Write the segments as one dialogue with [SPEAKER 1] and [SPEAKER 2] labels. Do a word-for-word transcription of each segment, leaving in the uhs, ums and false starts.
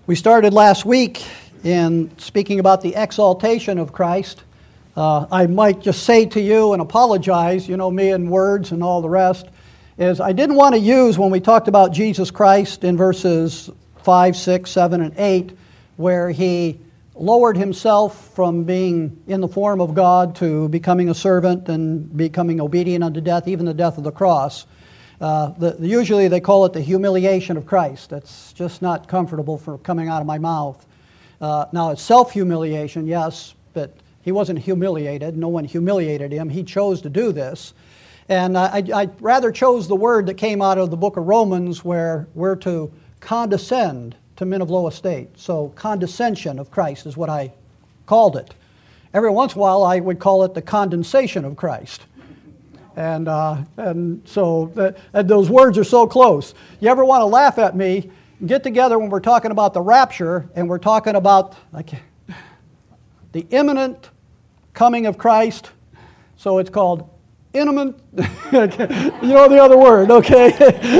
[SPEAKER 1] We started last week in speaking about the exaltation of Christ. Uh, I might just say to you and apologize, you know me and words and all the rest, is I didn't want to use when we talked about Jesus Christ in verses five, six, seven, and eight, where he lowered himself from being in the form of God to becoming a servant and becoming obedient unto death, even the death of the cross. Uh, the, usually they call it the humiliation of Christ. That's just not comfortable for coming out of my mouth. Uh, now it's self-humiliation, yes, but he wasn't humiliated. No one humiliated him. He chose to do this. And I, I rather chose the word that came out of the book of Romans, where we're to condescend to men of low estate. So condescension of Christ is what I called it. Every once in a while I would call it the condensation of Christ. And uh, and so that, and those words are so close. You ever want to laugh at me, get together when we're talking about the rapture and we're talking about like the imminent coming of Christ. So it's called imminent. You know the other word, okay?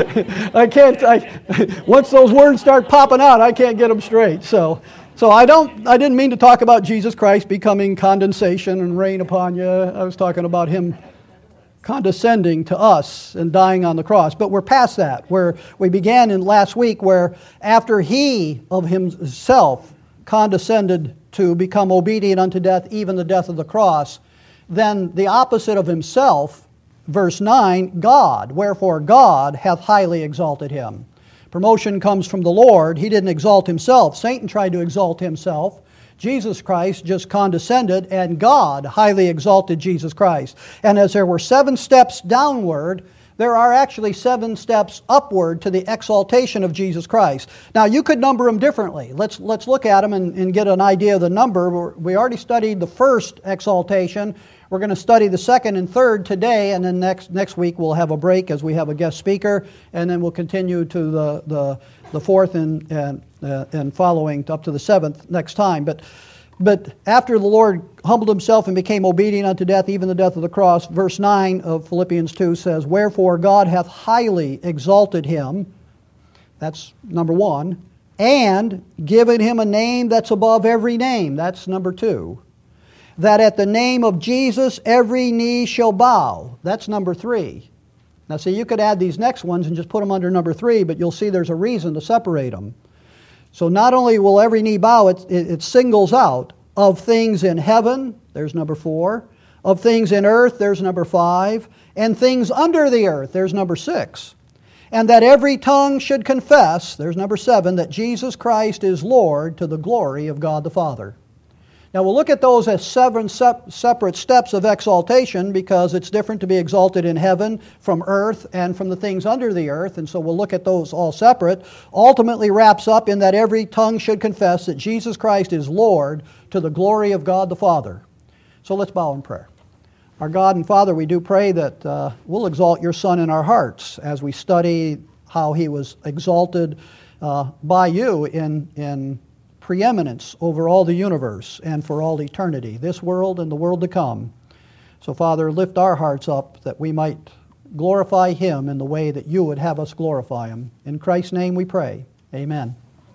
[SPEAKER 1] I can't. I, once those words start popping out, I can't get them straight. So so I don't. I didn't mean to talk about Jesus Christ becoming condensation and rain upon you. I was talking about him condescending to us and dying on the cross. But we're past that, where we began in last week, where after he of himself condescended to become obedient unto death, even the death of the cross, then the opposite of himself, verse nine, God, wherefore God hath highly exalted him. Promotion comes from the Lord. He didn't exalt himself. Satan tried to exalt himself. Jesus Christ just condescended, and God highly exalted Jesus Christ. And as there were seven steps downward, there are actually seven steps upward to the exaltation of Jesus Christ. Now, you could number them differently. Let's let's look at them and, and get an idea of the number. We already studied the first exaltation. We're going to study the second and third today, and then next next week we'll have a break as we have a guest speaker, and then we'll continue to the the, the fourth and and, uh, and following up to the seventh next time. But but after the Lord humbled himself and became obedient unto death, even the death of the cross, verse nine of Philippians two says, wherefore God hath highly exalted him, that's number one, and given him a name that's above every name, that's number two. That at the name of Jesus every knee shall bow. That's number three. Now see, you could add these next ones and just put them under number three, but you'll see there's a reason to separate them. So not only will every knee bow, it, it, it singles out of things in heaven, there's number four, of things in earth, there's number five, and things under the earth, there's number six. And that every tongue should confess, there's number seven, that Jesus Christ is Lord to the glory of God the Father. Now we'll look at those as seven sep- separate steps of exaltation, because it's different to be exalted in heaven from earth and from the things under the earth, and so we'll look at those all separate. Ultimately wraps up in that every tongue should confess that Jesus Christ is Lord to the glory of God the Father. So let's bow in prayer. Our God and Father, we do pray that uh, we'll exalt your Son in our hearts as we study how he was exalted uh, by you in in preeminence over all the universe and for all eternity, this world and the world to come. So, Father, lift our hearts up that we might glorify him in the way that you would have us glorify him. In Christ's name we pray. Amen.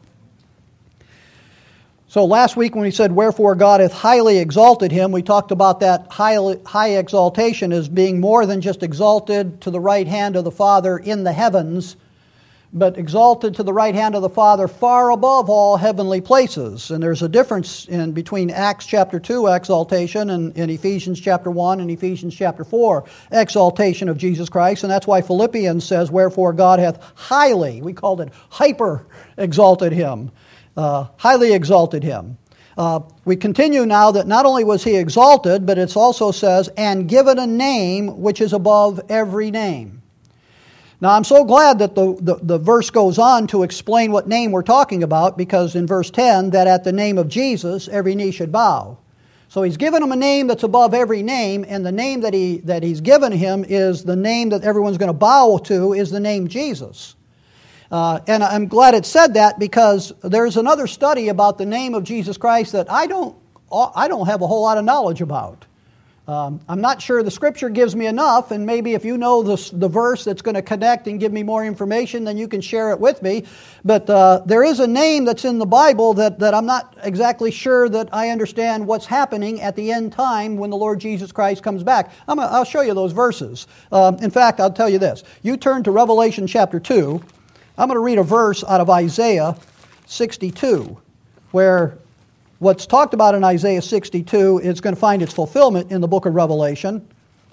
[SPEAKER 1] So last week when we said, wherefore God hath highly exalted him, we talked about that high, high exaltation as being more than just exalted to the right hand of the Father in the heavens, but exalted to the right hand of the Father far above all heavenly places. And there's a difference in between Acts chapter two exaltation and, and Ephesians chapter one and Ephesians chapter four exaltation of Jesus Christ. And that's why Philippians says, wherefore God hath highly, we called it hyper exalted him, uh, highly exalted him. Uh, we continue now that not only was he exalted, but it also says, and given a name which is above every name. Now, I'm so glad that the, the, the verse goes on to explain what name we're talking about, because in verse ten, that at the name of Jesus, every knee should bow. So he's given him a name that's above every name, and the name that he that he's given him is the name that everyone's going to bow to, is the name Jesus. Uh, and I'm glad it said that, because there's another study about the name of Jesus Christ that I don't I don't have a whole lot of knowledge about. Um, I'm not sure the Scripture gives me enough, and maybe if you know the, the verse that's going to connect and give me more information, then you can share it with me. But uh, there is a name that's in the Bible that, that I'm not exactly sure that I understand what's happening at the end time when the Lord Jesus Christ comes back. I'm gonna, I'll show you those verses. Um, in fact, I'll tell you this. You turn to Revelation chapter two. I'm going to read a verse out of Isaiah sixty-two, where what's talked about in Isaiah sixty-two is going to find its fulfillment in the book of Revelation.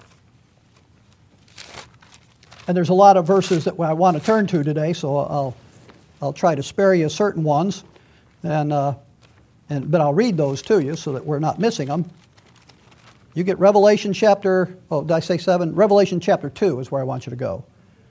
[SPEAKER 1] And there's a lot of verses that I want to turn to today, so I'll I'll try to spare you certain ones, and uh, and but I'll read those to you so that we're not missing them. You get Revelation chapter, oh, did I say seven? Revelation chapter two is where I want you to go.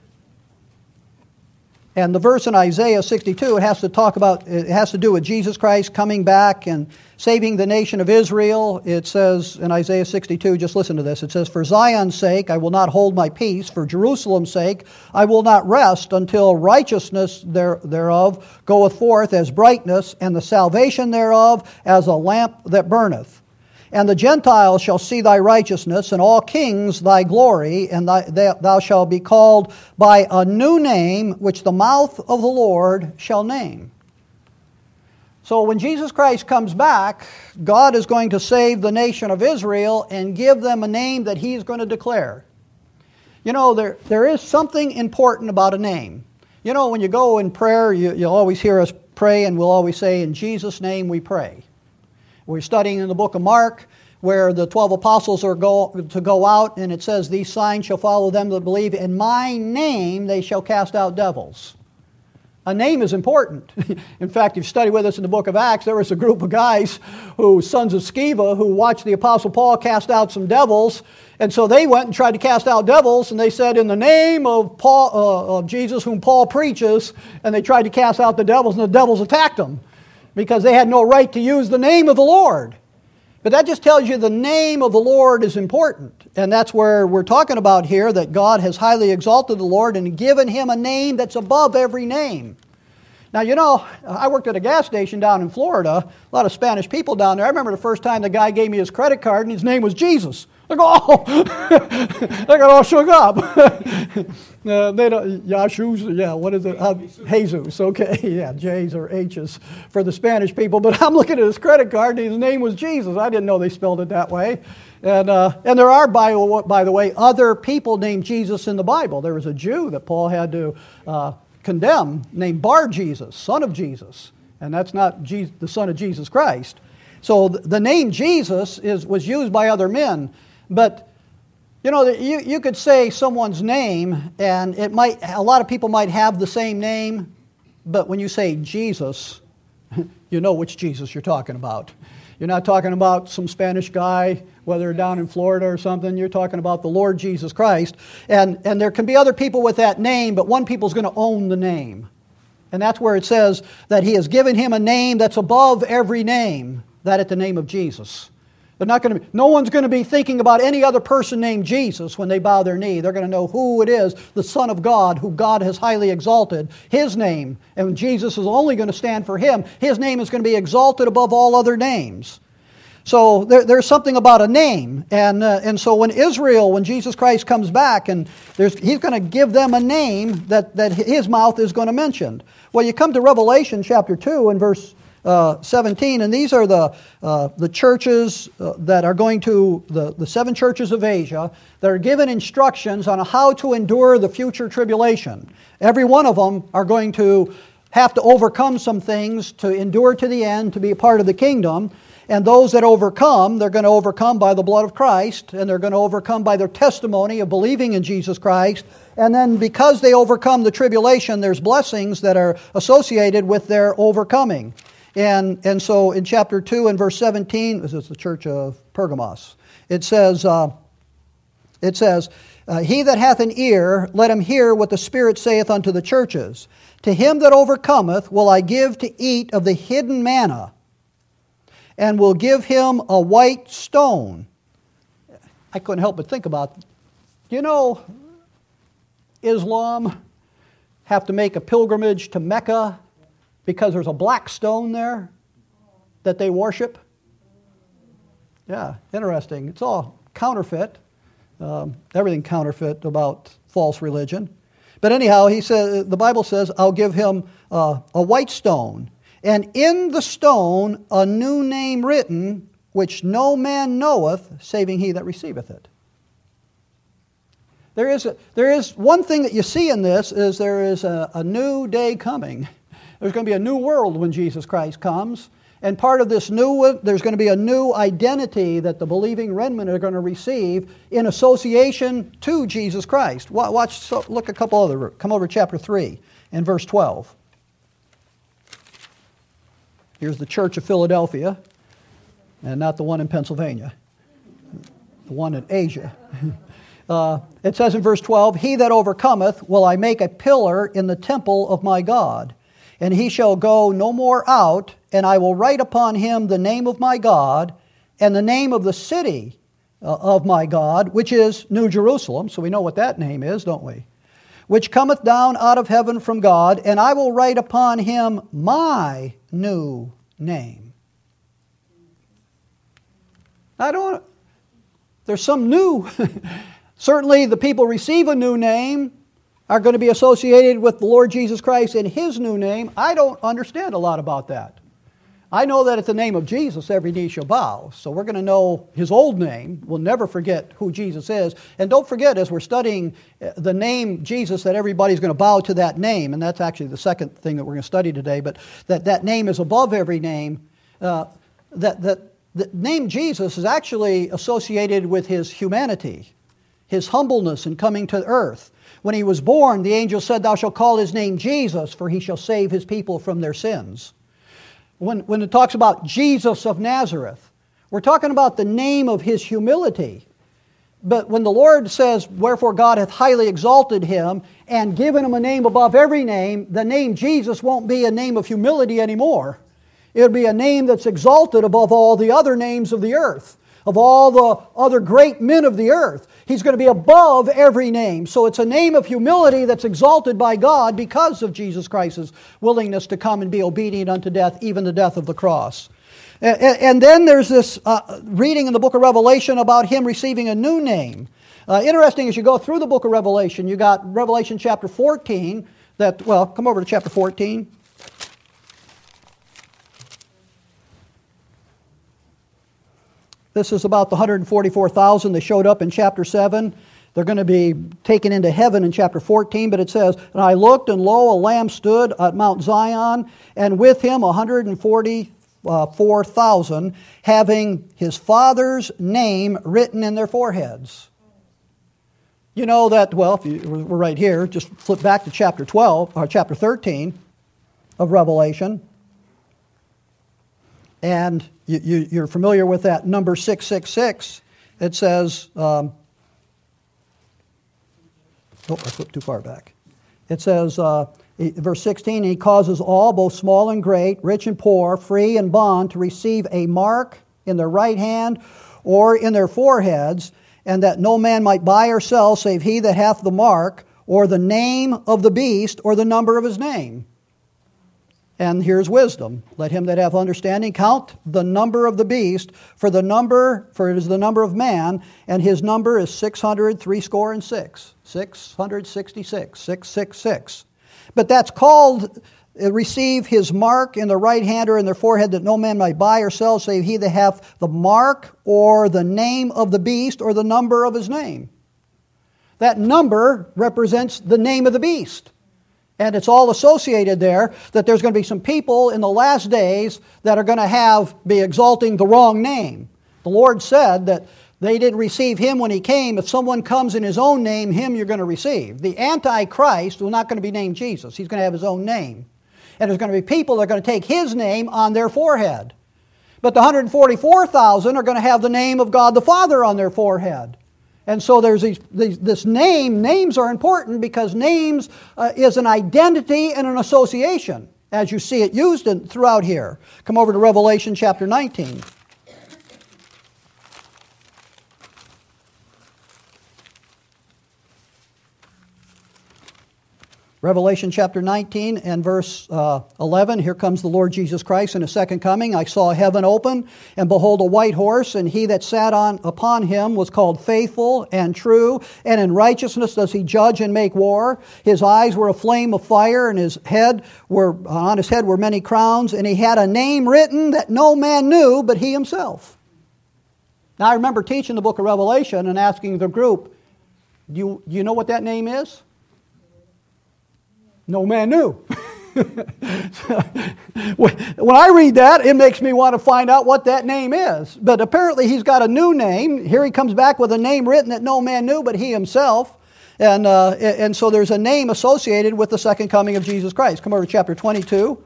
[SPEAKER 1] And the verse in Isaiah sixty-two, it has to talk about, it has to do with Jesus Christ coming back and saving the nation of Israel. It says in Isaiah sixty-two, just listen to this. It says, "For Zion's sake I will not hold my peace. For Jerusalem's sake I will not rest until righteousness there, thereof goeth forth as brightness, and the salvation thereof as a lamp that burneth. And the Gentiles shall see thy righteousness, and all kings thy glory, and thy, thou shalt be called by a new name, which the mouth of the Lord shall name." So when Jesus Christ comes back, God is going to save the nation of Israel and give them a name that He's going to declare. You know, there, there is something important about a name. You know, when you go in prayer, you, you'll always hear us pray, and we'll always say, "In Jesus' name we pray." We're studying in the book of Mark where the twelve apostles are go, to go out, and it says, "These signs shall follow them that believe. In my name they shall cast out devils." A name is important. In fact, if you study with us in the book of Acts, there was a group of guys, who sons of Sceva, who watched the apostle Paul cast out some devils. And so they went and tried to cast out devils, and they said, "In the name of Paul, uh, of Jesus whom Paul preaches," and they tried to cast out the devils, and the devils attacked them, because they had no right to use the name of the Lord. But that just tells you the name of the Lord is important. And that's where we're talking about here, that God has highly exalted the Lord and given Him a name that's above every name. Now, you know, I worked at a gas station down in Florida, a lot of Spanish people down there. I remember the first time the guy gave me his credit card, and his name was Jesus. I go, oh, I got all shook up. uh, they don't, Yashus, yeah, what is it? Uh, Jesus, okay, yeah, J's or H's for the Spanish people. But I'm looking at his credit card, and his name was Jesus. I didn't know they spelled it that way. And uh, and there are, by, by the way, other people named Jesus in the Bible. There was a Jew that Paul had to uh, condemn named Bar Jesus, son of Jesus. And that's not Jesus, the son of Jesus Christ. So the name Jesus is was used by other men. But, you know, you, you could say someone's name, and it might, a lot of people might have the same name, but when you say Jesus, you know which Jesus you're talking about. You're not talking about some Spanish guy, whether down in Florida or something. You're talking about the Lord Jesus Christ. And, and there can be other people with that name, but one people's going to own the name. And that's where it says that He has given Him a name that's above every name, that at the name of Jesus. They're not going to be, no one's going to be thinking about any other person named Jesus when they bow their knee. They're going to know who it is, the Son of God, who God has highly exalted, His name. And Jesus is only going to stand for Him. His name is going to be exalted above all other names. So there, there's something about a name. And, uh, and so when Israel, when Jesus Christ comes back, and there's, He's going to give them a name that, that His mouth is going to mention. Well, you come to Revelation chapter two and verse Uh, seventeen, and these are the uh, the churches uh, that are going to, the, the seven churches of Asia, that are given instructions on how to endure the future tribulation. Every one of them are going to have to overcome some things to endure to the end, to be a part of the kingdom. And those that overcome, they're going to overcome by the blood of Christ, and they're going to overcome by their testimony of believing in Jesus Christ. And then because they overcome the tribulation, there's blessings that are associated with their overcoming. And and so in chapter two and verse seventeen, this is the church of Pergamos, it says, uh, it says, uh, "He that hath an ear, let him hear what the Spirit saith unto the churches. To him that overcometh will I give to eat of the hidden manna, and will give him a white stone." I couldn't help but think about, you know, Islam have to make a pilgrimage to Mecca because there's a black stone there that they worship. Yeah, interesting. It's all counterfeit. Um, everything counterfeit about false religion. But anyhow, he says, the Bible says, I'll give him uh, a white stone, and in the stone a new name written, which no man knoweth, saving he that receiveth it. There is, a, there is one thing that you see in this, is there is a, a new day coming. There's going to be a new world when Jesus Christ comes. And part of this new, there's going to be a new identity that the believing remnant are going to receive in association to Jesus Christ. Watch, so look a couple other, come over to chapter three and verse twelve. Here's the church of Philadelphia, and not the one in Pennsylvania, the one in Asia. Uh, it says in verse twelve, He that overcometh will I make a pillar in the temple of my God, and he shall go no more out, and I will write upon him the name of my God, and the name of the city uh, of my God, which is New Jerusalem. So we know what that name is, don't we? Which cometh down out of heaven from God, and I will write upon him my new name. I don't, there's some new. Certainly the people receive a new name are going to be associated with the Lord Jesus Christ in His new name. I don't understand a lot about that. I know that at the name of Jesus, every knee shall bow. So we're going to know His old name. We'll never forget who Jesus is. And don't forget, as we're studying the name Jesus, that everybody's going to bow to that name. And that's actually the second thing that we're going to study today. But that that name is above every name. Uh, that, that the name Jesus is actually associated with His humanity, His humbleness in coming to earth. When He was born, the angel said, Thou shalt call His name Jesus, for He shall save His people from their sins. When, when it talks about Jesus of Nazareth, we're talking about the name of His humility. But when the Lord says, Wherefore God hath highly exalted Him and given Him a name above every name, the name Jesus won't be a name of humility anymore. It'll be a name that's exalted above all the other names of the earth, of all the other great men of the earth. He's going to be above every name. So it's a name of humility that's exalted by God because of Jesus Christ's willingness to come and be obedient unto death, even the death of the cross. And, and then there's this uh, reading in the book of Revelation about Him receiving a new name. Uh, interesting, as you go through the book of Revelation, you got Revelation chapter fourteen, that, well, come over to chapter fourteen. This is about the one hundred forty-four thousand that showed up in chapter seven. They're going to be taken into heaven in chapter fourteen, but it says, And I looked, and lo, a lamb stood at Mount Zion, and with him one hundred forty-four thousand, having his Father's name written in their foreheads. You know that, well, if you, we're right here, just flip back to chapter twelve, or chapter thirteen of Revelation. And you, you, you're familiar with that number six six six. It says, um, oh, I flipped too far back. It says, uh, verse sixteen, He causes all, both small and great, rich and poor, free and bond, to receive a mark in their right hand or in their foreheads, and that no man might buy or sell save he that hath the mark, or the name of the beast, or the number of his name. And here's wisdom. Let him that hath understanding count the number of the beast, for the number, for it is the number of man, and his number is six hundred threescore and six. Six hundred sixty-six. Six six six. But that's called uh, receive his mark in the right hand or in their forehead, that no man might buy or sell, save he that hath the mark or the name of the beast or the number of his name. That number represents the name of the beast. And it's all associated there, that there's going to be some people in the last days that are going to have, be exalting the wrong name. The Lord said that they didn't receive Him when He came. If someone comes in His own name, Him you're going to receive. The Antichrist will not going to be named Jesus. He's going to have His own name. And there's going to be people that are going to take His name on their forehead. But the one hundred forty-four thousand are going to have the name of God the Father on their forehead. And so there's these, these, this name. Names are important because names uh, is an identity and an association, as you see it used in, throughout here. Come over to Revelation chapter nineteen. Revelation chapter nineteen and verse uh, eleven, here comes the Lord Jesus Christ in His second coming. I saw heaven open, and behold a white horse, and he that sat on upon him was called Faithful and True, and in righteousness does he judge and make war. His eyes were a flame of fire, and his head were on his head were many crowns, and he had a name written that no man knew but he himself. Now I remember teaching the book of Revelation and asking the group, do you, do you know what that name is? No man knew. When I read that, it makes me want to find out what that name is. But apparently he's got a new name. Here he comes back with a name written that no man knew but he himself. And, uh, and so there's a name associated with the second coming of Jesus Christ. Come over to chapter twenty-two.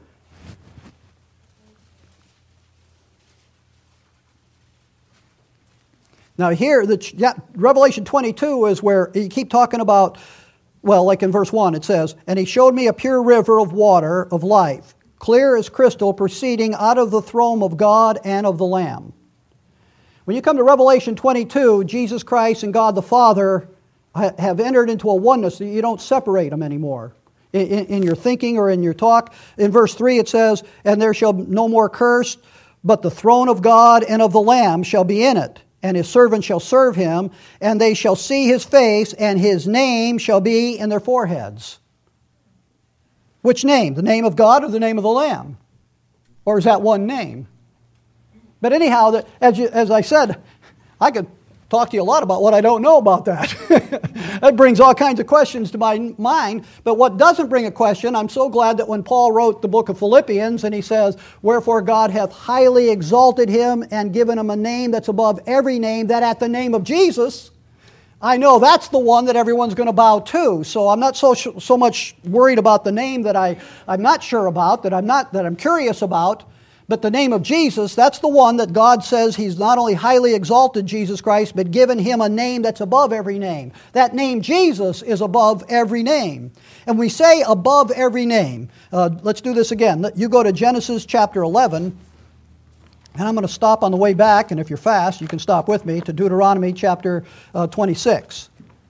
[SPEAKER 1] Now here, the, yeah, Revelation twenty-two is where you keep talking about, well, like in verse one, it says, and he showed me a pure river of water of life, clear as crystal, proceeding out of the throne of God and of the Lamb. When you come to Revelation twenty-two, Jesus Christ and God the Father have entered into a oneness. You don't separate them anymore in, in, in your thinking or in your talk. In verse three it says, and there shall no more curse, but the throne of God and of the Lamb shall be in it. And his servants shall serve him, and they shall see his face, and his name shall be in their foreheads. Which name? The name of God or the name of the Lamb? Or is that one name? But anyhow, that, as, you, as I said, I could talk to you a lot about what I don't know about that. That brings all kinds of questions to my mind. But what doesn't bring a question, I'm so glad that when Paul wrote the book of Philippians and he says, wherefore God hath highly exalted him and given him a name that's above every name, that at the name of Jesus, I know that's the one that everyone's going to bow to. So I'm not so so much worried about the name that I, I'm not sure about, that I'm not that I'm curious about. But the name of Jesus, that's the one that God says He's not only highly exalted Jesus Christ, but given Him a name that's above every name. That name Jesus is above every name. And we say above every name. Uh, let's do this again. You go to Genesis chapter eleven, and I'm going to stop on the way back, and if you're fast, you can stop with me, to Deuteronomy chapter uh, twenty-six.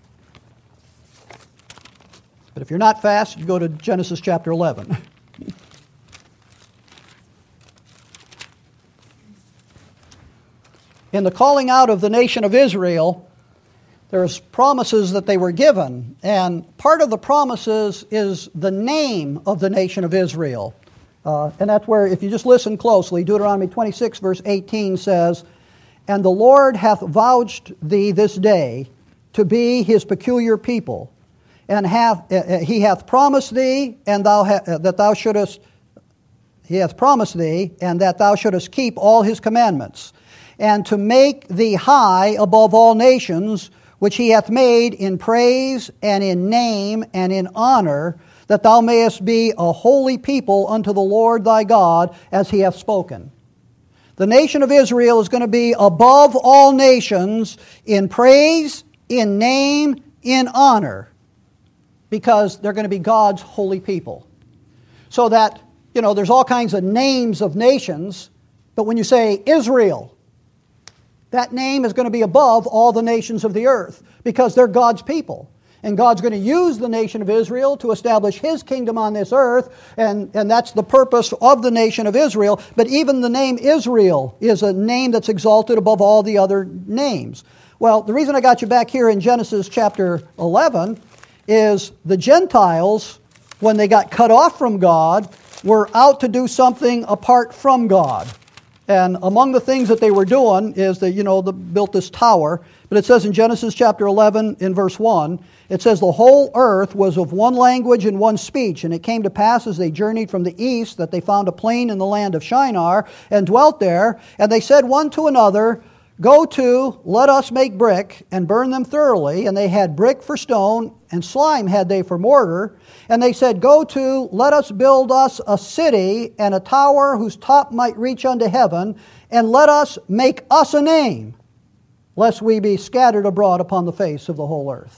[SPEAKER 1] But if you're not fast, you go to Genesis chapter eleven. In the calling out of the nation of Israel, there's promises that they were given. And part of the promises is the name of the nation of Israel. Uh, and that's where, if you just listen closely, Deuteronomy twenty-six verse eighteen says, and the Lord hath vouched thee this day to be His peculiar people, and hath, uh, He hath promised thee, and thou ha- uh, that thou shouldest, He hath promised thee, and that thou shouldest keep all His commandments, and to make thee high above all nations, which He hath made in praise and in name and in honor, that thou mayest be a holy people unto the Lord thy God, as He hath spoken. The nation of Israel is going to be above all nations in praise, in name, in honor, because they're going to be God's holy people. So that, you know, there's all kinds of names of nations, but when you say Israel, that name is going to be above all the nations of the earth because they're God's people. And God's going to use the nation of Israel to establish His kingdom on this earth, and, and that's the purpose of the nation of Israel. But even the name Israel is a name that's exalted above all the other names. Well, the reason I got you back here in Genesis chapter eleven is the Gentiles, when they got cut off from God, were out to do something apart from God. And among the things that they were doing is that, you know, they built this tower. But it says in Genesis chapter eleven in verse one, it says, the whole earth was of one language and one speech. And it came to pass as they journeyed from the east that they found a plain in the land of Shinar and dwelt there. And they said one to another, go to, let us make brick and burn them thoroughly. And they had brick for stone, and slime had they for mortar. And they said, go to, let us build us a city and a tower whose top might reach unto heaven, and let us make us a name, lest we be scattered abroad upon the face of the whole earth.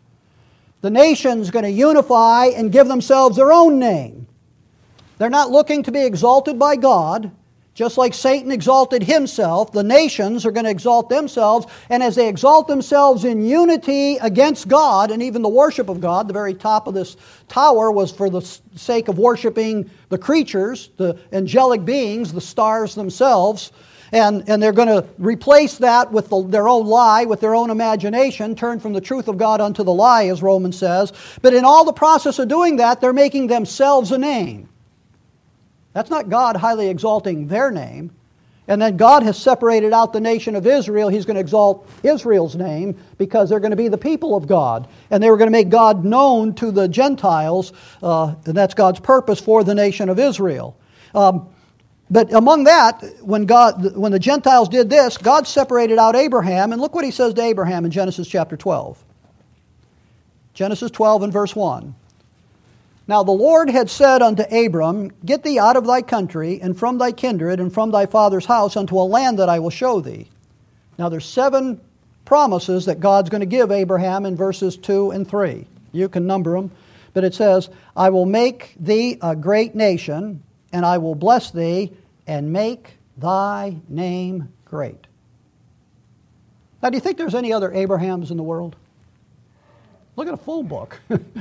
[SPEAKER 1] The nation's going to unify and give themselves their own name. They're not looking to be exalted by God. Just like Satan exalted himself, the nations are going to exalt themselves. And as they exalt themselves in unity against God and even the worship of God, the very top of this tower was for the sake of worshiping the creatures, the angelic beings, the stars themselves. And, and they're going to replace that with the, their own lie, with their own imagination, turn from the truth of God unto the lie, as Romans says. But in all the process of doing that, they're making themselves a name. That's not God highly exalting their name. And then God has separated out the nation of Israel. He's going to exalt Israel's name because they're going to be the people of God. And they were going to make God known to the Gentiles. Uh, and that's God's purpose for the nation of Israel. Um, but among that, when God, when the Gentiles did this, God separated out Abraham. And look what he says to Abraham in Genesis chapter twelve. Genesis twelve and verse one. Now the Lord had said unto Abram, Get thee out of thy country, and from thy kindred, and from thy father's house, unto a land that I will show thee. Now there's seven promises that God's going to give Abraham in verses two and three. You can number them. But it says, I will make thee a great nation, and I will bless thee, and make thy name great. Now do you think there's any other Abrahams in the world? Look at a phone book.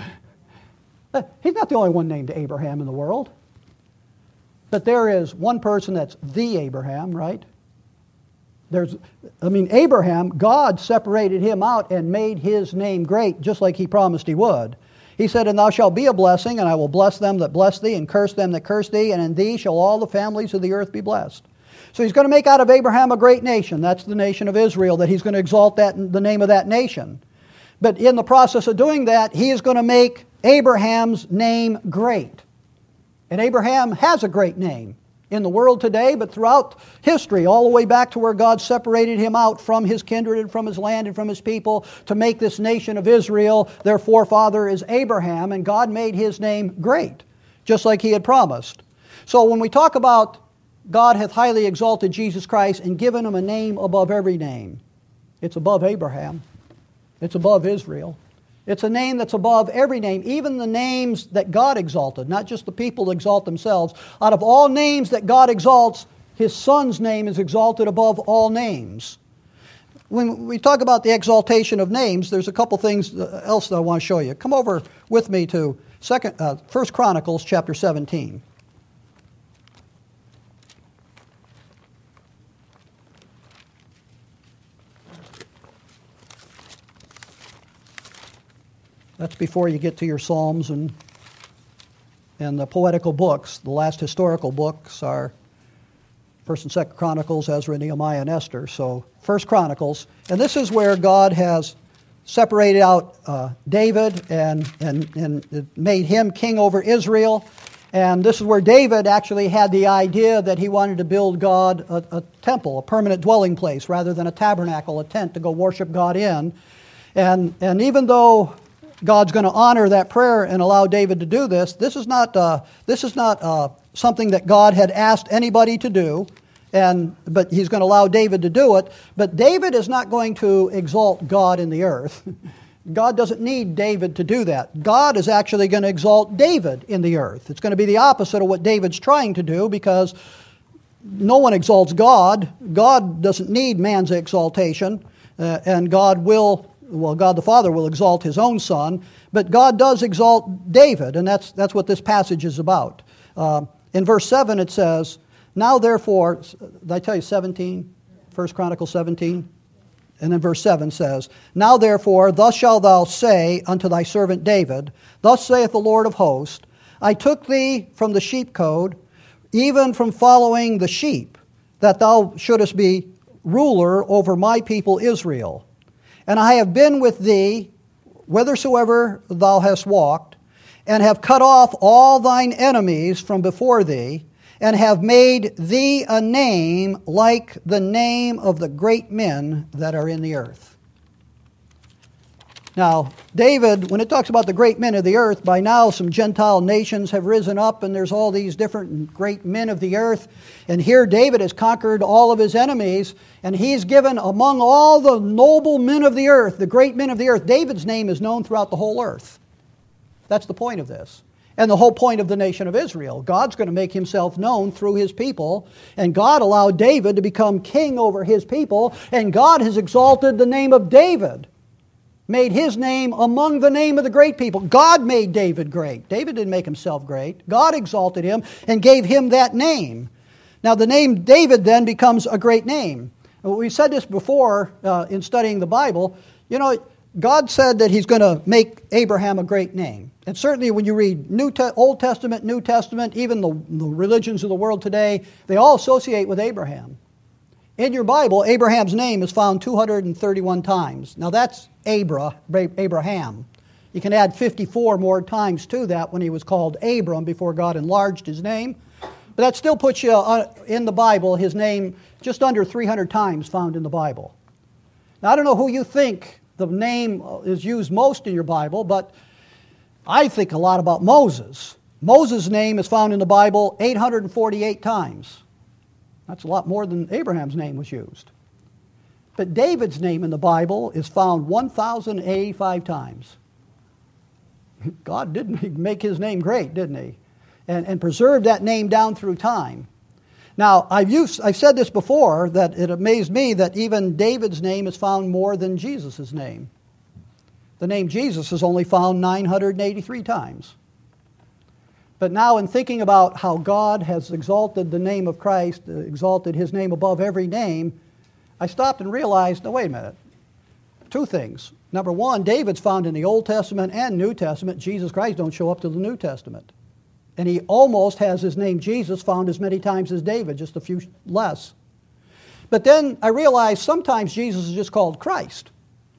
[SPEAKER 1] He's not the only one named Abraham in the world. But there is one person that's the Abraham, right? There's, I mean, Abraham, God separated him out and made his name great, just like he promised he would. He said, And thou shalt be a blessing, and I will bless them that bless thee, and curse them that curse thee, and in thee shall all the families of the earth be blessed. So he's going to make out of Abraham a great nation. That's the nation of Israel, that he's going to exalt that the name of that nation. But in the process of doing that, he is going to make Abraham's name great. And Abraham has a great name in the world today, but throughout history, all the way back to where God separated him out from his kindred and from his land and from his people to make this nation of Israel. Their forefather is Abraham, and God made his name great, just like he had promised. So when we talk about God hath highly exalted Jesus Christ and given him a name above every name, it's above Abraham. It's above Israel. It's a name that's above every name, even the names that God exalted, not just the people that exalt themselves. Out of all names that God exalts, his Son's name is exalted above all names. When we talk about the exaltation of names, there's a couple things else that I want to show you. Come over with me to second, uh, First Chronicles chapter seventeen. That's before you get to your Psalms and and the poetical books. The last historical books are First and Second Chronicles, Ezra, Nehemiah, and Esther. So First Chronicles, and this is where God has separated out uh, David and and and made him king over Israel. And this is where David actually had the idea that he wanted to build God a, a temple, a permanent dwelling place, rather than a tabernacle, a tent to go worship God in. And and even though God's going to honor that prayer and allow David to do this, This is not uh, this is not uh, something that God had asked anybody to do, and but He's going to allow David to do it. But David is not going to exalt God in the earth. God doesn't need David to do that. God is actually going to exalt David in the earth. It's going to be the opposite of what David's trying to do, because no one exalts God. God doesn't need man's exaltation, uh, and God will. Well, God the Father will exalt His own Son, but God does exalt David, and that's that's what this passage is about. Uh, in verse seven it says, Now therefore, did I tell you seventeen? First Chronicles seventeen? And then verse seven says, Now therefore, thus shalt thou say unto thy servant David, Thus saith the Lord of hosts, I took thee from the sheepcote, even from following the sheep, that thou shouldest be ruler over my people Israel. And I have been with thee whithersoever thou hast walked, and have cut off all thine enemies from before thee, and have made thee a name like the name of the great men that are in the earth. Now, David, when it talks about the great men of the earth, by now some Gentile nations have risen up, and there's all these different great men of the earth. And here David has conquered all of his enemies, and he's given among all the noble men of the earth, the great men of the earth, David's name is known throughout the whole earth. That's the point of this. and the whole point of the nation of Israel. God's going to make himself known through his people, and God allowed David to become king over his people, and God has exalted the name of David, made his name among the name of the great people. God made David great. David didn't make himself great. God exalted him and gave him that name. Now the name David then becomes a great name. We said this before uh, in studying the Bible. You know, God said that he's going to make Abraham a great name. And certainly when you read New Te- Old Testament, New Testament, even the, the religions of the world today, they all associate with Abraham. In your Bible, Abraham's name is found two hundred thirty-one times. Now that's Abra, Abraham. You can add fifty-four more times to that when he was called Abram before God enlarged his name. But that still puts you uh, in the Bible, his name just under three hundred times found in the Bible. Now I don't know who you think the name is used most in your Bible, but I think a lot about Moses. Moses' name is found in the Bible eight hundred forty-eight times. That's a lot more than Abraham's name was used. But David's name in the Bible is found one thousand eighty-five times. God did make his name great, didn't he? And, and preserved that name down through time. Now, I've, used, I've said this before, that it amazed me that even David's name is found more than Jesus' name. The name Jesus is only found nine hundred eighty-three times. But now in thinking about how God has exalted the name of Christ, uh, exalted his name above every name, I stopped and realized, no, wait a minute. Two things. Number one, David's found in the Old Testament and New Testament. Jesus Christ don't show up to the New Testament. And he almost has his name Jesus found as many times as David, just a few less. But then I realized sometimes Jesus is just called Christ.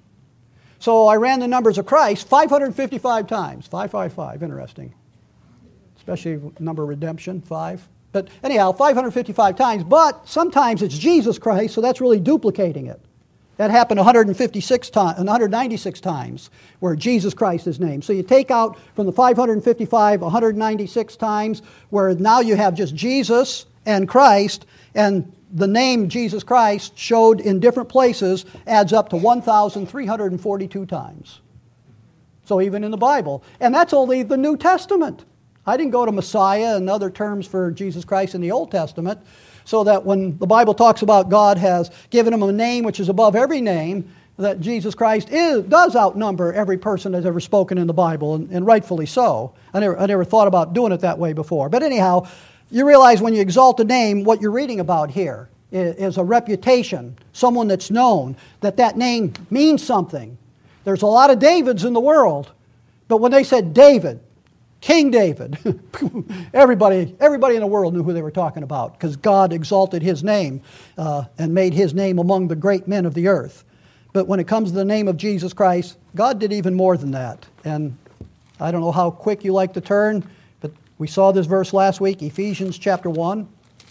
[SPEAKER 1] So I ran the numbers of Christ five hundred fifty-five times. five five five, interesting. Especially number of redemption, five. But anyhow, five hundred fifty-five times. But sometimes it's Jesus Christ, so that's really duplicating it. That happened one hundred fifty-six times, one hundred ninety-six times, where Jesus Christ is named. So you take out from the five hundred fifty-five, one hundred ninety-six times, where now you have just Jesus and Christ, and the name Jesus Christ showed in different places adds up to one thousand three hundred forty-two times. So even in the Bible. And that's only the New Testament. I didn't go to Messiah and other terms for Jesus Christ in the Old Testament, so that when the Bible talks about God has given him a name which is above every name, that Jesus Christ is, does outnumber every person that's ever spoken in the Bible, and, and rightfully so. I never, I never thought about doing it that way before. But anyhow, you realize when you exalt a name, what you're reading about here is, is a reputation, someone that's known, that that name means something. There's a lot of Davids in the world, but when they said David, King David, everybody, everybody in the world knew who they were talking about, because God exalted his name uh, and made his name among the great men of the earth. But when it comes to the name of Jesus Christ, God did even more than that. And I don't know how quick you like to turn, but we saw this verse last week, Ephesians chapter one.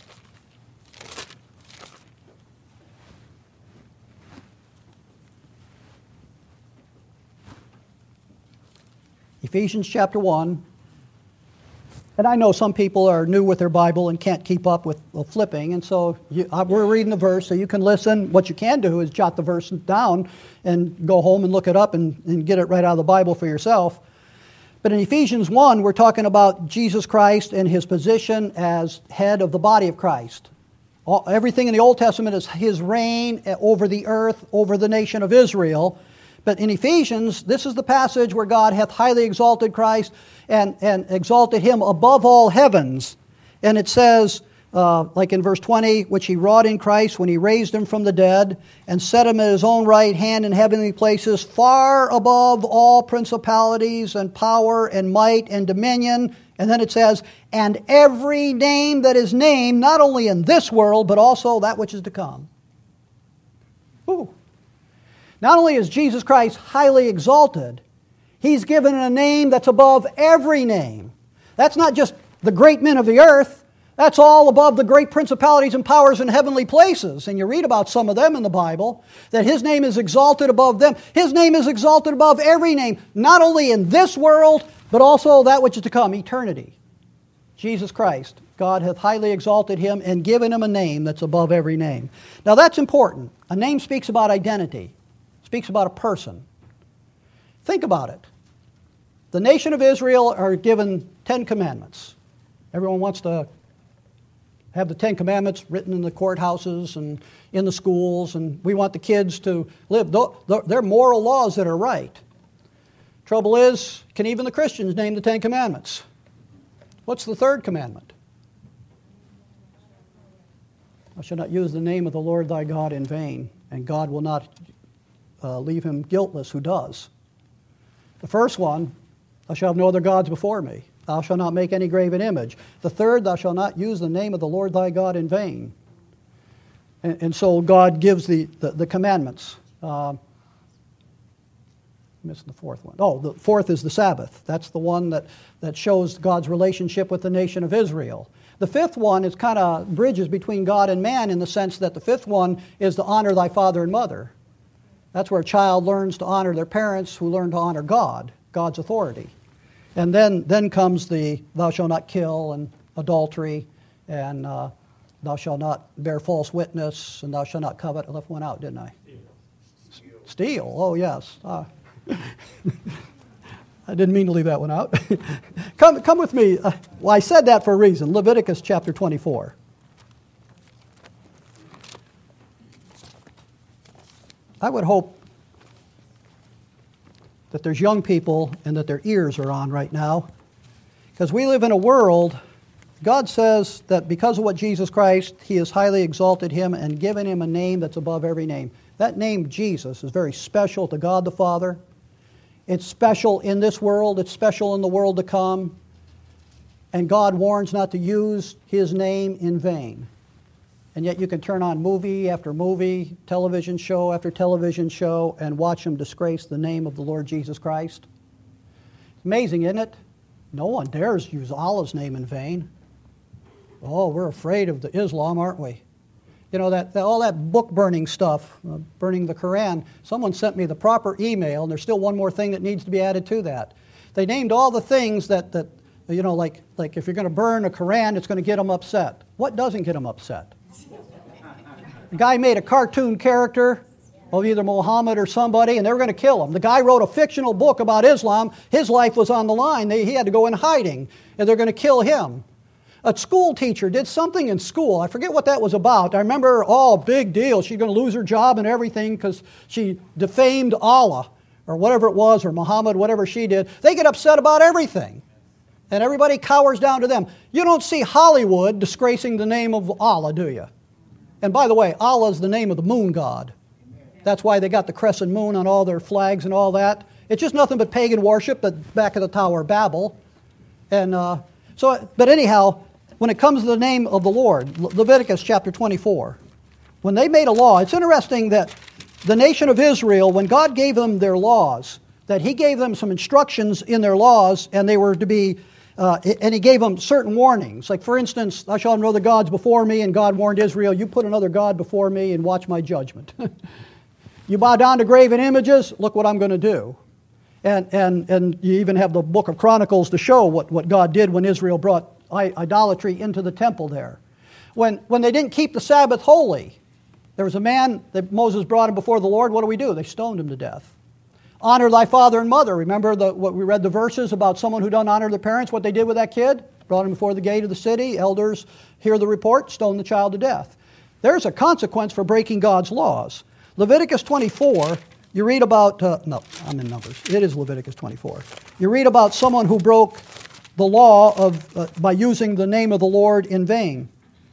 [SPEAKER 1] Ephesians chapter one. And I know some people are new with their Bible and can't keep up with the flipping, and so you, uh, we're reading the verse, so you can listen. What you can do is jot the verse down and go home and look it up and, and get it right out of the Bible for yourself. But in Ephesians one, we're talking about Jesus Christ and his position as head of the body of Christ. All, everything in the Old Testament is his reign over the earth, over the nation of Israel. But in Ephesians, this is the passage where God hath highly exalted Christ and, and exalted him above all heavens. And it says, uh, like in verse twenty, which he wrought in Christ when he raised him from the dead and set him at his own right hand in heavenly places, far above all principalities and power and might and dominion. And then it says, and every name that is named, not only in this world, but also that which is to come. Ooh. Not only is Jesus Christ highly exalted, he's given a name that's above every name. That's not just the great men of the earth. That's all above the great principalities and powers in heavenly places. And you read about some of them in the Bible, that his name is exalted above them. His name is exalted above every name, not only in this world, but also that which is to come, eternity. Jesus Christ, God hath highly exalted him and given him a name that's above every name. Now that's important. A name speaks about identity. Speaks about a person. Think about it. The nation of Israel are given Ten Commandments. Everyone wants to have the Ten Commandments written in the courthouses and in the schools, and we want the kids to live. They're moral laws that are right. Trouble is, can even the Christians name the Ten Commandments? What's the third commandment? Thou shalt not use the name of the Lord thy God in vain, and God will not uh, leave him guiltless who does. The first one, thou shalt have no other gods before me. Thou shalt not make any graven image. The third, thou shalt not use the name of the Lord thy God in vain. And, and so God gives the, the, the commandments. Uh, missing the fourth one. Oh, the fourth is the Sabbath. That's the one that, that shows God's relationship with the nation of Israel. The fifth one is kind of bridges between God and man in the sense that the fifth one is to honor thy father and mother. That's where a child learns to honor their parents who learn to honor God, God's authority. And then, then comes the thou shalt not kill and adultery and uh, thou shalt not bear false witness and thou shalt not covet. I left one out, didn't I? Steal. Steal. Oh, yes. Uh, I didn't mean to leave that one out. come, come with me. Uh, well, I said that for a reason. Leviticus chapter twenty-four. I would hope that there's young people and that their ears are on right now, because we live in a world, God says that because of what Jesus Christ, He has highly exalted Him and given Him a name that's above every name. That name, Jesus, is very special to God the Father. It's special in this world. It's special in the world to come. And God warns not to use His name in vain. And yet you can turn on movie after movie, television show after television show, and watch them disgrace the name of the Lord Jesus Christ. It's amazing, isn't it? No one dares use Allah's name in vain. Oh, we're afraid of the Islam, aren't we? You know, that, that all that book burning stuff, uh, burning the Quran, someone sent me the proper email, and there's still one more thing that needs to be added to that. They named all the things that, that you know, like, like if you're going to burn a Quran, it's going to get them upset. What doesn't get them upset? The guy made a cartoon character of either Muhammad or somebody, and they were going to kill him. The guy wrote a fictional book about Islam. His life was on the line. They, he had to go in hiding, and they're going to kill him. A school teacher did something in school. I forget what that was about. I remember, oh, big deal. She's going to lose her job and everything because she defamed Allah or whatever it was, or Muhammad, whatever she did. They get upset about everything. And everybody cowers down to them. You don't see Hollywood disgracing the name of Allah, do you? And by the way, Allah is the name of the moon god. That's why they got the crescent moon on all their flags and all that. It's just nothing but pagan worship at the back of the Tower of Babel. And uh, so, but anyhow, when it comes to the name of the Lord, Le- Leviticus chapter twenty-four, when they made a law, it's interesting that the nation of Israel, when God gave them their laws, that He gave them some instructions in their laws, and they were to be Uh, and He gave them certain warnings. Like, for instance, thou shalt have no other gods before me, and God warned Israel, you put another god before me and watch my judgment. You bow down to graven images, look what I'm going to do. And, and, and you even have the book of Chronicles to show what, what God did when Israel brought idolatry into the temple there. When, when they didn't keep the Sabbath holy, there was a man that Moses brought him before the Lord. What do we do? They stoned him to death. Honor thy father and mother. Remember the, what we read the verses about someone who doesn't honor their parents, what they did with that kid? Brought him before the gate of the city. Elders hear the report, stone the child to death. There's a consequence for breaking God's laws. Leviticus twenty-four, you read about, uh, no, I'm in Numbers. It is Leviticus twenty-four. You read about someone who broke the law of uh, by using the name of the Lord in vain.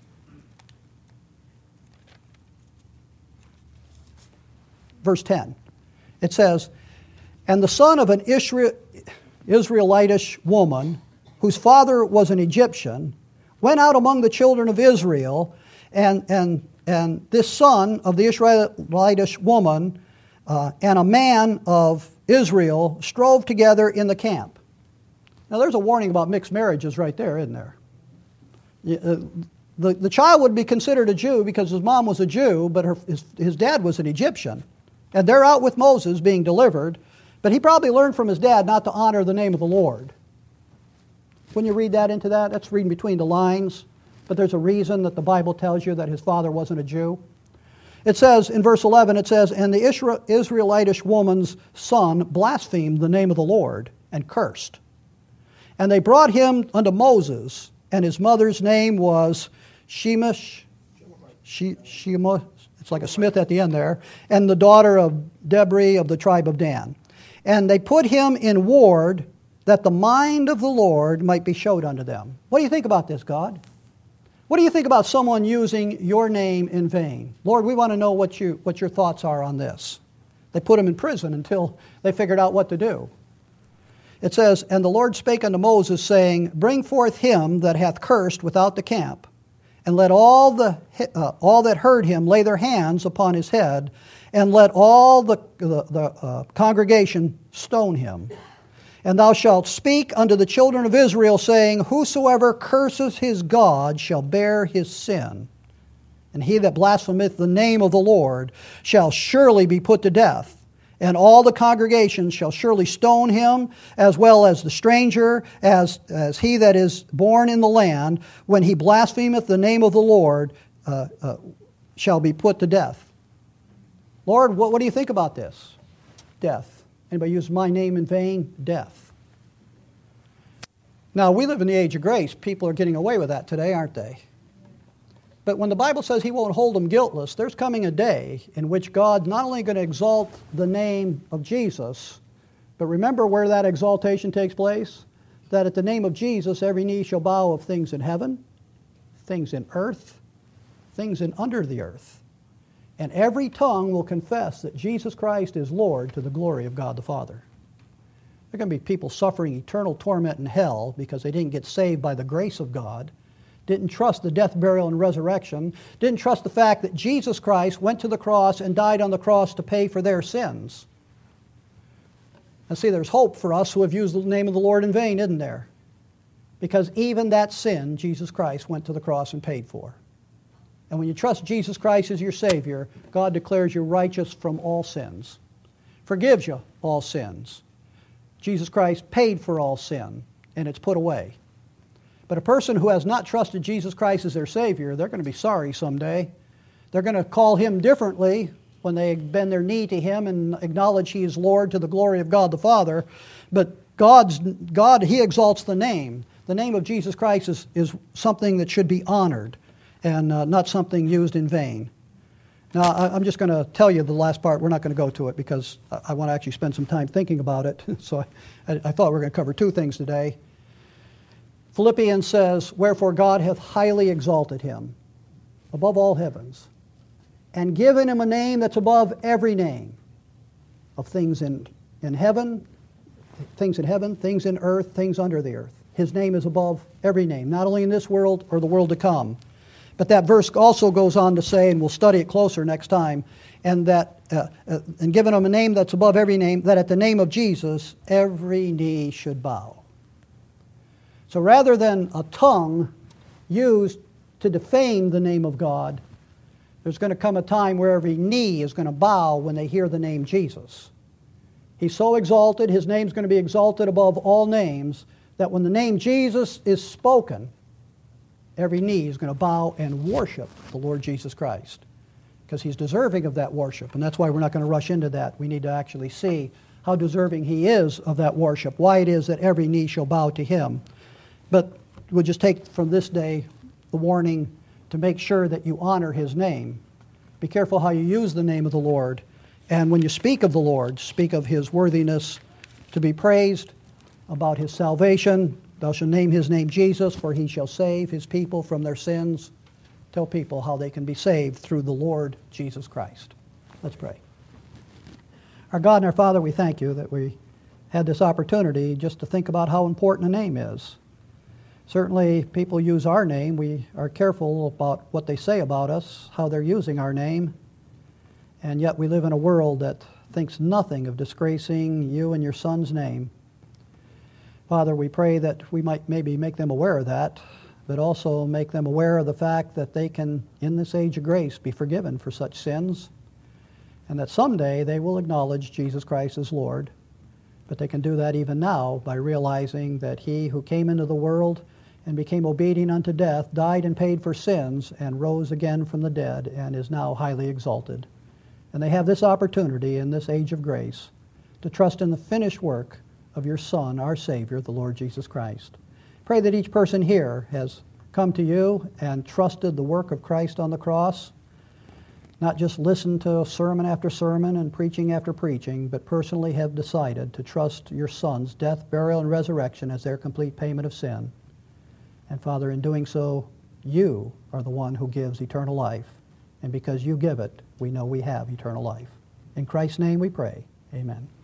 [SPEAKER 1] Verse ten. It says, and the son of an Israel, Israelitish woman, whose father was an Egyptian, went out among the children of Israel, and, and, and this son of the Israelitish woman uh, and a man of Israel strove together in the camp. Now there's a warning about mixed marriages right there, isn't there? Uh, the, the child would be considered a Jew because his mom was a Jew, but her, his, his dad was an Egyptian. And they're out with Moses being delivered, but he probably learned from his dad not to honor the name of the Lord. When you read that into that, that's reading between the lines, but there's a reason that the Bible tells you that his father wasn't a Jew. It says, in verse eleven, it says, and the Israelitish woman's son blasphemed the name of the Lord and cursed. And they brought him unto Moses, and his mother's name was Shemish, she, Shema, it's like a Smith at the end there, and the daughter of Debri of the tribe of Dan. And they put him in ward that the mind of the Lord might be showed unto them. What do you think about this, God? What do you think about someone using your name in vain? Lord, we want to know what you what your thoughts are on this. They put him in prison until they figured out what to do. It says, and the Lord spake unto Moses, saying, bring forth him that hath cursed without the camp, and let all the uh, all that heard him lay their hands upon his head, and let all the, the, the uh, congregation stone him. And thou shalt speak unto the children of Israel, saying, whosoever curses his God shall bear his sin. And he that blasphemeth the name of the Lord shall surely be put to death. And all the congregation shall surely stone him, as well as the stranger, as, as he that is born in the land, when he blasphemeth the name of the Lord, uh, uh, shall be put to death. Lord, what, what do you think about this? Death. Anybody use my name in vain? Death. Now, we live in the age of grace. People are getting away with that today, aren't they? But when the Bible says he won't hold them guiltless, there's coming a day in which God's not only going to exalt the name of Jesus, but remember where that exaltation takes place? That at the name of Jesus, every knee shall bow of things in heaven, things in earth, things in under the earth. And every tongue will confess that Jesus Christ is Lord to the glory of God the Father. There are going to be people suffering eternal torment in hell because they didn't get saved by the grace of God, didn't trust the death, burial, and resurrection, didn't trust the fact that Jesus Christ went to the cross and died on the cross to pay for their sins. Now see, there's hope for us who have used the name of the Lord in vain, isn't there? Because even that sin, Jesus Christ went to the cross and paid for. And when you trust Jesus Christ as your Savior, God declares you righteous from all sins, forgives you all sins. Jesus Christ paid for all sin, and it's put away. But a person who has not trusted Jesus Christ as their Savior, they're going to be sorry someday. They're going to call Him differently when they bend their knee to Him and acknowledge He is Lord to the glory of God the Father. But God's, God, He exalts the name. The name of Jesus Christ is, is something that should be honored, and uh, not something used in vain. Now, I, I'm just going to tell you the last part. We're not going to go to it because I, I want to actually spend some time thinking about it. So I, I thought we were going to cover two things today. Philippians says, wherefore God hath highly exalted him above all heavens, and given him a name that's above every name, of things in, in heaven, things in heaven, things in earth, things under the earth. His name is above every name, not only in this world or the world to come. But that verse also goes on to say, and we'll study it closer next time, and that uh, uh, and given him a name that's above every name, that at the name of Jesus every knee should bow. So rather than a tongue used to defame the name of God, there's going to come a time where every knee is going to bow when they hear the name Jesus. He's so exalted, his name's going to be exalted above all names, that when the name Jesus is spoken, every knee is going to bow and worship the Lord Jesus Christ, because he's deserving of that worship. And that's why we're not going to rush into that. We need to actually see how deserving he is of that worship, why it is that every knee shall bow to him. But we'll just take from this day the warning to make sure that you honor his name. Be careful how you use the name of the Lord. And when you speak of the Lord, speak of his worthiness to be praised, about his salvation. Thou shalt name his name Jesus, for he shall save his people from their sins. Tell people how they can be saved through the Lord Jesus Christ. Let's pray. Our God and our Father, we thank you that we had this opportunity just to think about how important a name is. Certainly, people use our name. We are careful about what they say about us, how they're using our name. And yet we live in a world that thinks nothing of disgracing you and your Son's name. Father, we pray that we might maybe make them aware of that, but also make them aware of the fact that they can, in this age of grace, be forgiven for such sins, and that someday they will acknowledge Jesus Christ as Lord. But they can do that even now by realizing that he who came into the world and became obedient unto death, died and paid for sins, and rose again from the dead, and is now highly exalted. And they have this opportunity in this age of grace to trust in the finished work of your Son, our Savior, the Lord Jesus Christ. Pray that each person here has come to you and trusted the work of Christ on the cross, not just listened to sermon after sermon and preaching after preaching, but personally have decided to trust your Son's death, burial, and resurrection as their complete payment of sin. And Father, in doing so, you are the one who gives eternal life. And because you give it, we know we have eternal life. In Christ's name we pray. Amen.